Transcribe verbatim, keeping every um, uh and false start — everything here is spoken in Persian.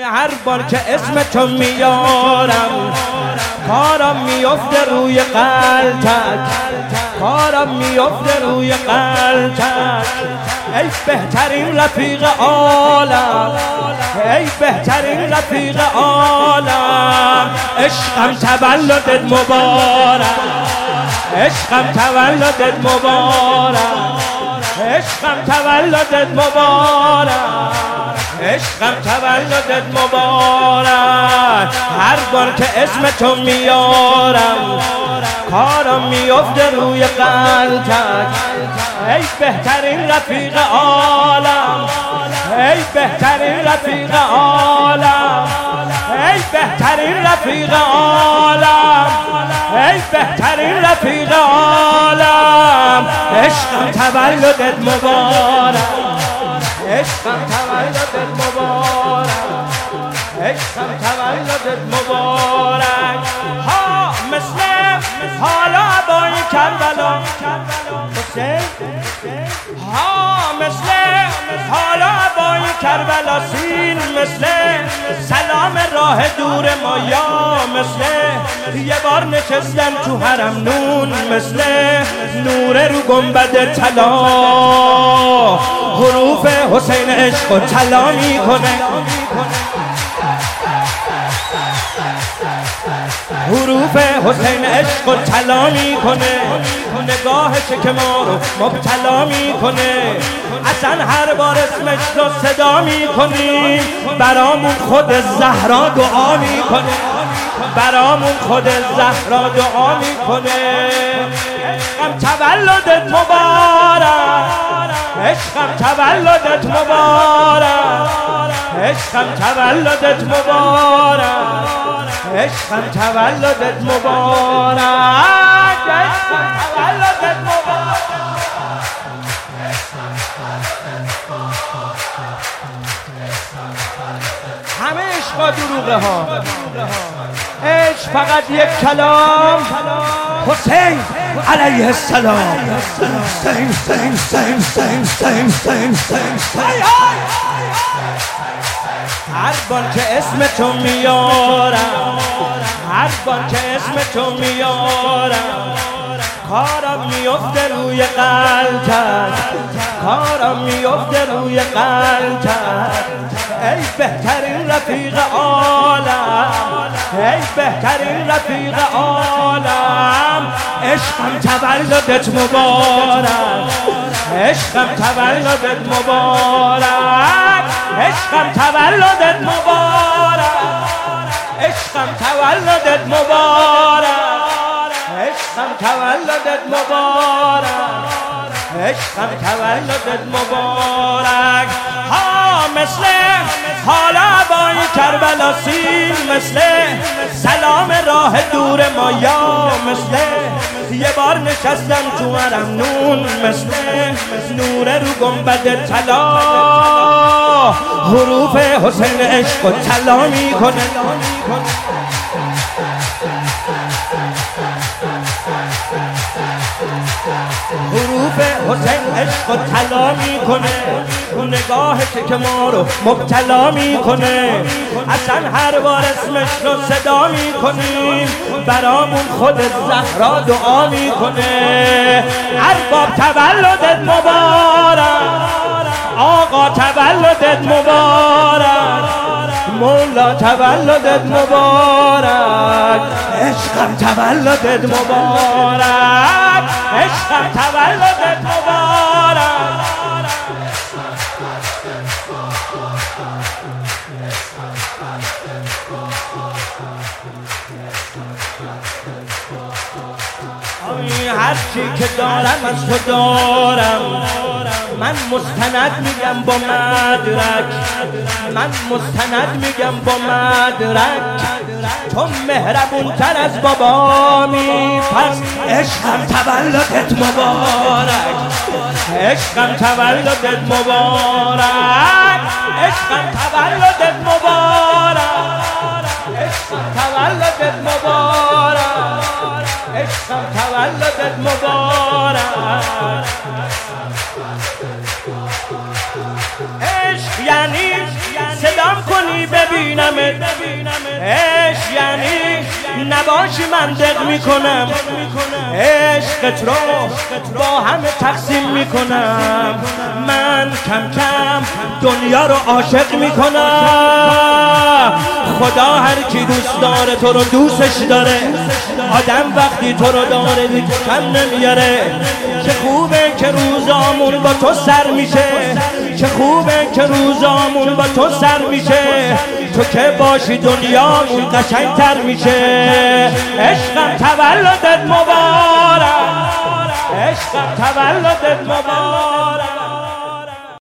هر بار که اسم تو میارم کارم میفته روی قلتک، کارم میفته روی قلتک. ای بهترین رفیق عالم، ای بهترین رفیق عالم. عشقم تولدت مبارک، عشقم تولدت مبارک، عشقم تولدت مبارک، عشقم تولدت مبارک. هر بار که اسم تو میارم کارم میفته روی قلتک. ای بهترین رفیق عالم، ای بهترین رفیق عالم، ای بهترین رفیق عالم، ای بهترین رفیق عالم. عشقم تولدت مبارک، عشقم تولدت مبارک، عشقم تولدت مبارک. ها مثل حالا بای کربلا حسین، ها مثل حالا بای کربلا سین، مثل سلام راه دور ما یا مثل یه بار نشستن تو حرم نون، مثل نور رو گنبد طلا حروف حسین عشق و طلا میکنه، حروف حسین عشق و طلا میکنه. نگاهش که ما رو مبتلا میکنه. اصلا هر بار اسمش رو صدا میکنیم برامون خود زهرا دعا میکنه، برامون خود زهرا دعا میکنه. عشقم تولدت مبارک، عشقم تولدت مبارک، عشقم تولدت مبارک، عشقم تولدت مبارک، عشقم تولدت مبارک. همه عشقا دروغه ها، عشق فقط یک کلام. حسین علیه السلام. حسین حسین حسین حسین حسین حسین. هر بار که اسم تو میارم، هر بار که اسم تو میارم کارم میفته روی قلتک، کارم میفته روی قلتک. ای بهترین رفیق عالم، ای بهترین رفیق عالم. عشقم تولدت مبارک، عشقم تولدت مبارک، عشقم تولدت مبارک، عشقم تولدت مبارک، عشقم تولدت مبارک، عشقم تولدت مبارک. ها مثل حالا بای کربلا سین، مثل سلام راه دور ما یا مثل یه بار نشستم تو حرم نون، مثل نور رو گنبد طلا حروف حسین عشق و طلا میکنه. حروف حسین عشق و طلا میکنه. نگاهش که ما رو مبتلا میکنه. اصلا هر بار اسمش رو صدا میکنیم برامون خود زهرا دعا میکنه. ارباب تولدت مبارک، آقا تولدت مبارک، مولا تولدت مبارک، عشقم تولدت مبارک، عشقم تولدت مبارک. هر چی که دارم از تو دارم، من مستند میگم با مدرک، من مستند میگم با مدرک. تو مهربون تر از بابامی، پس عشقم تولدت مبارک، عشقم تولدت مبارک، عشقم تولدت مبارک، عشقم تولدت مبارک، عشقم تولدت مبارک. عشق یعنی صدام کنی ببینم نباشی من دق میکنم، عشقت رو با همه تقسیم میکنم. من کم کم دنیا رو عاشق میکنم. خدا هر کی دوست داره تو رو دوستش داره. آدم وقتی تو رو داره دیگه کم نمیاره. چه خوبه که روزامون با تو سر میشه، چه خوبه که روزامون با تو سر میشه. تو که باشی دنیامون قشنگتر میشه. عشقم تولدت مبارک، عشقم تولدت مبارک.